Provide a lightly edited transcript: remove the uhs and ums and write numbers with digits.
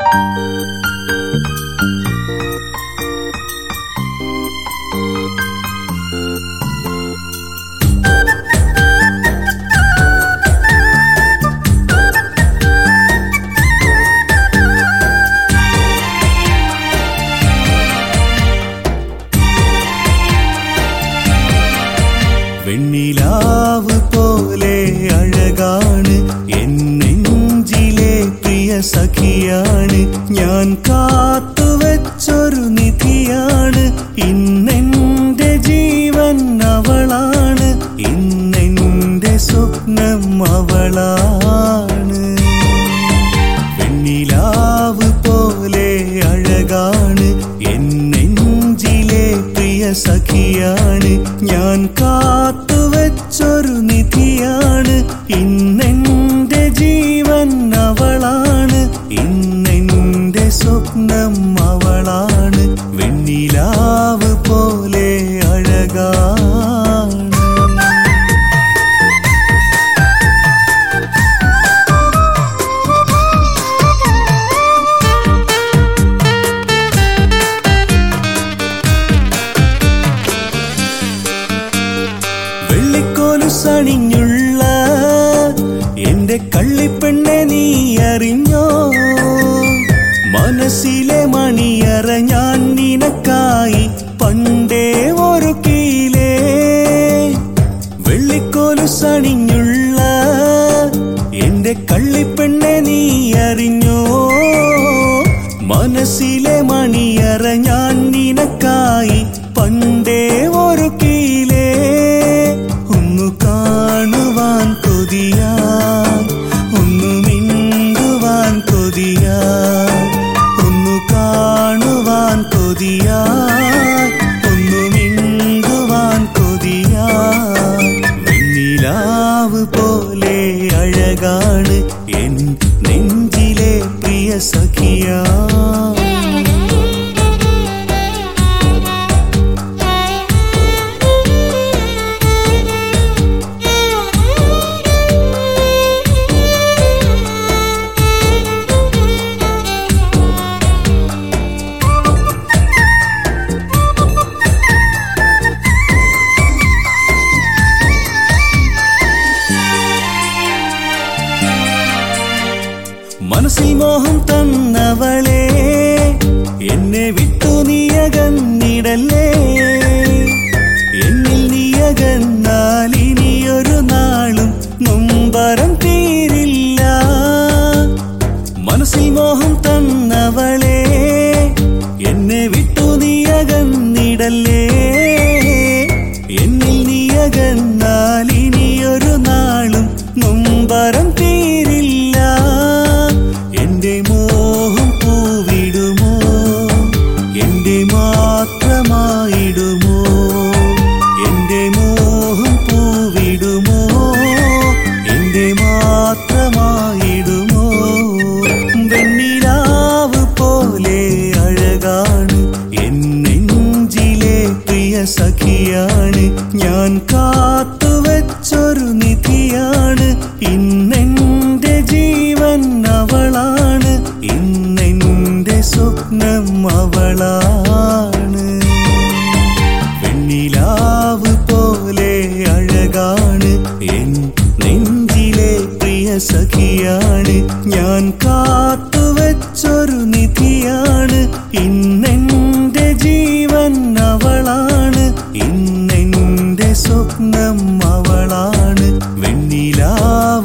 വെണ്ണിലാവ് പോലെ അഴകാണ് എൻ നെഞ്ചിലെ പ്രിയ സഖിയാണ്. ഞാൻ കാത്തുവച്ചൊരു നിധിയാണ്. ഇന്നെന്റെ ജീവൻ അവളാണ്. ഇന്നെന്റെ സ്വപ്നം അവളാണ്. വെണ്ണിലാവ് പോലെ അഴകാണ് എൻ നെഞ്ചിലെ പ്രിയ സഖിയാണ്. ഞാൻ കാത്തുവച്ചൊരു നിധിയാണ്. ഇന്നെന്റെ ജീവൻ അവളാണ്. ഇന്നെന്റെ സ്വപ്നം അവളാണ്. വെണ്ണിലാവ് പോലെ അഴകാണ്. വെള്ളിക്കോലുസണിഞ്ഞുള്ള എന്റെ കള്ളിപ്പെണ്ണെ നീ അറിഞ്ഞോ? മനസ്സിലെ മണിയറ ഞാൻ നിനക്കായി പണ്ടേ ഒരുക്കിയിലേ. വെള്ളിക്കോലുസണിഞ്ഞുള്ള എന്റെ കള്ളിപ്പെണ്ണെ നീ അറിഞ്ഞോ? മനസ്സിലെ മണിയറ ഞാൻ നിനക്കായി പണ്ടേ ഒരുക്കിയിലേ. ഒന്നു കാണുവാൻ കൊതിയാൻ, ഒന്നു മിണ്ടുവാൻ കൊതിയാൻ, ഒന്നു കാണുവാൻ കൊതിയാൻ, ഒന്നു മിണ്ടുവാൻ കൊതിയാൻ. വെണ്ണിലാവ് പോലെ അഴകാണ് എൻ നെഞ്ചിലെ പ്രിയ സഖിയാ. മനസ്സിൽ മോഹം തന്നവളെ, എന്നെ വിട്ടു നീയകന്നിടല്ലേ. എന്നിൽ നീയകന്നാൽ ഇനിയൊരു നാളും നൊമ്പരം തീരില്ല. മനസ്സിൽ മോഹം തന്നവളെ, എന്നെ വിട്ടു നീയകന്നിടല്ലേ. എന്നിൽ നീയകന്നാൽ ഇനിയൊരു നാളും നൊമ്പരം തീരില്ല. എന്റെ മോഹം പൂവിടുമോ? എന്റെ മാത്രമായിടുമോ? എന്റെ മോഹം പൂവിടുമോ? എന്റെ മാത്രമായിടുമോ? വെണ്ണിലാവ് പോലെ അഴകാണ് എൻ നെഞ്ചിലെ പ്രിയ സഖിയാണ്. ഞാൻ കാത്തുവച്ചൊരു നിധിയാണ്. ഇന്നെന്റെ ജീവൻ അവളാണ്. ഇന്നെന്റെ സ്വപ്നം അവളാണ്. വെണ്ണിലാവ് പോലെ അഴകാണ് എൻ നെഞ്ചിലെ പ്രിയ സഖിയാണ്. ഞാൻ കാത്തുവച്ചൊരു നിധിയാണ്. ഇന്നെന്റെ ജീവൻ അവളാണ്. ഇന്നെന്റെ സ്വപ്നം അവളാണ്. വെണ്ണിലാവ്